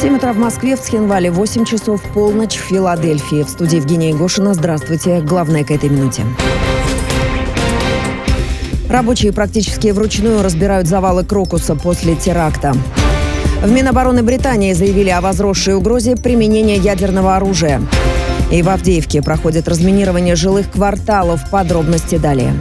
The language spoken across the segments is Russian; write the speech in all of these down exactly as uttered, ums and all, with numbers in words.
семь утра в Москве, в Цхинвале, восемь часов, полночь в Филадельфии. В студии Евгения Егошина. Здравствуйте. Главное к этой минуте. Рабочие практически вручную разбирают завалы Крокуса после теракта. В Минобороны Британии заявили о возросшей угрозе применения ядерного оружия. И в Авдеевке проходит разминирование жилых кварталов. Подробности далее.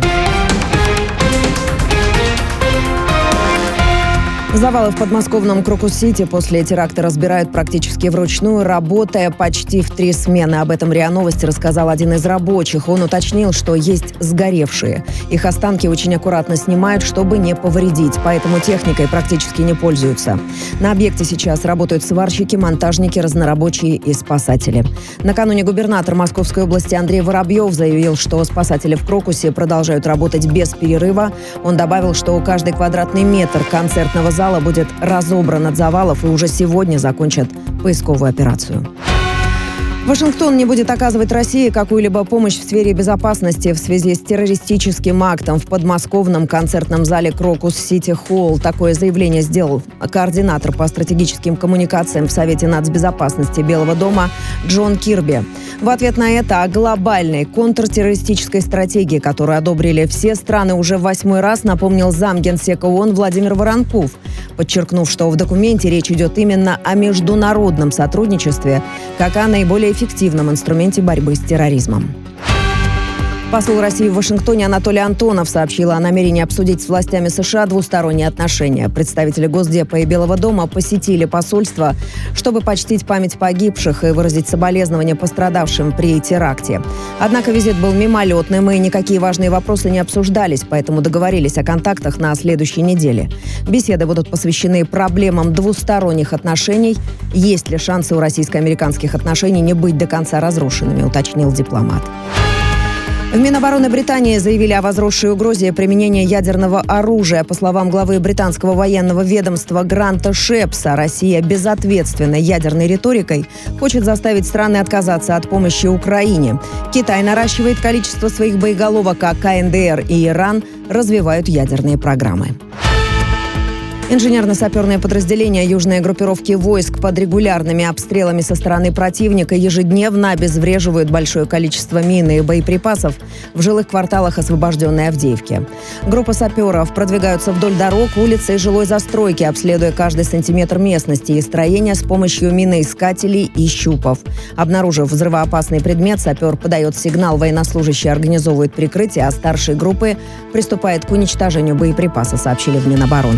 Завалы в подмосковном Крокус-Сити после теракта разбирают практически вручную, работая почти в три смены. Об этом РИА Новости рассказал один из рабочих. Он уточнил, что есть сгоревшие. Их останки очень аккуратно снимают, чтобы не повредить, поэтому техникой практически не пользуются. На объекте сейчас работают сварщики, монтажники, разнорабочие и спасатели. Накануне губернатор Московской области Андрей Воробьев заявил, что спасатели в Крокусе продолжают работать без перерыва. Он добавил, что каждый квадратный метр концертного зала зала будет разобран от завалов и уже сегодня закончат поисковую операцию. Вашингтон не будет оказывать России какую-либо помощь в сфере безопасности в связи с террористическим актом в подмосковном концертном зале Крокус Сити Холл. Такое заявление сделал координатор по стратегическим коммуникациям в Совете нацбезопасности Белого дома Джон Кирби. В ответ на это о глобальной контртеррористической стратегии, которую одобрили все страны уже в восьмой раз, напомнил замгенсека ООН Владимир Воронков, подчеркнув, что в документе речь идет именно о международном сотрудничестве, как о наиболее эффективном инструменте борьбы с терроризмом. Посол России в Вашингтоне Анатолий Антонов сообщил о намерении обсудить с властями США двусторонние отношения. Представители Госдепа и Белого дома посетили посольство, чтобы почтить память погибших и выразить соболезнования пострадавшим при теракте. Однако визит был мимолетным, и никакие важные вопросы не обсуждались, поэтому договорились о контактах на следующей неделе. Беседы будут посвящены проблемам двусторонних отношений. Есть ли шансы у российско-американских отношений не быть до конца разрушенными, уточнил дипломат. В Минобороны Британии заявили о возросшей угрозе применения ядерного оружия. По словам главы британского военного ведомства Гранта Шепса, Россия безответственной ядерной риторикой хочет заставить страны отказаться от помощи Украине. Китай наращивает количество своих боеголовок, а ка эн дэ эр и Иран развивают ядерные программы. Инженерно-саперные подразделения южной группировки войск под регулярными обстрелами со стороны противника ежедневно обезвреживают большое количество мин и боеприпасов в жилых кварталах освобожденной Авдеевки. Группа саперов продвигаются вдоль дорог, улиц и жилой застройки, обследуя каждый сантиметр местности и строения с помощью миноискателей и щупов. Обнаружив взрывоопасный предмет, сапер подает сигнал, военнослужащий организовывает прикрытие, а старший группы приступает к уничтожению боеприпаса, сообщили в Минобороны.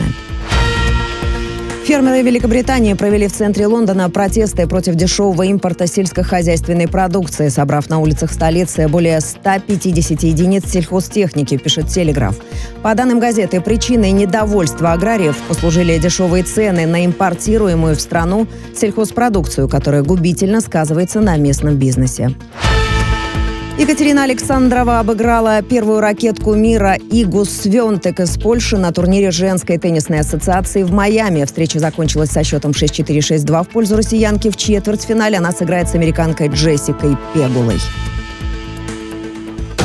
Фермеры Великобритании провели в центре Лондона протесты против дешевого импорта сельскохозяйственной продукции, собрав на улицах столицы более ста пятидесяти единиц сельхозтехники, пишет «Телеграф». По данным газеты, причиной недовольства аграриев послужили дешевые цены на импортируемую в страну сельхозпродукцию, которая губительно сказывается на местном бизнесе. Екатерина Александрова обыграла первую ракетку мира Игу Свентек из Польши на турнире женской теннисной ассоциации в Майами. Встреча закончилась со счетом шесть четыре - шесть два в пользу россиянки. В четвертьфинале она сыграет с американкой Джессикой Пегулой.